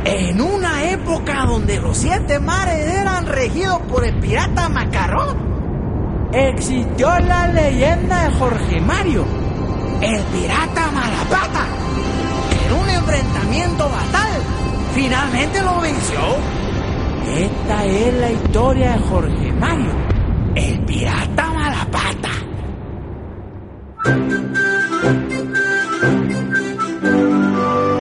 En una época donde los 7 mares eran regidos por el pirata Macarrón, existió la leyenda de Jorge Mario, el pirata Malapata. En un enfrentamiento fatal, finalmente lo venció. Esta es la historia de Jorge Mario, el pirata Malapata.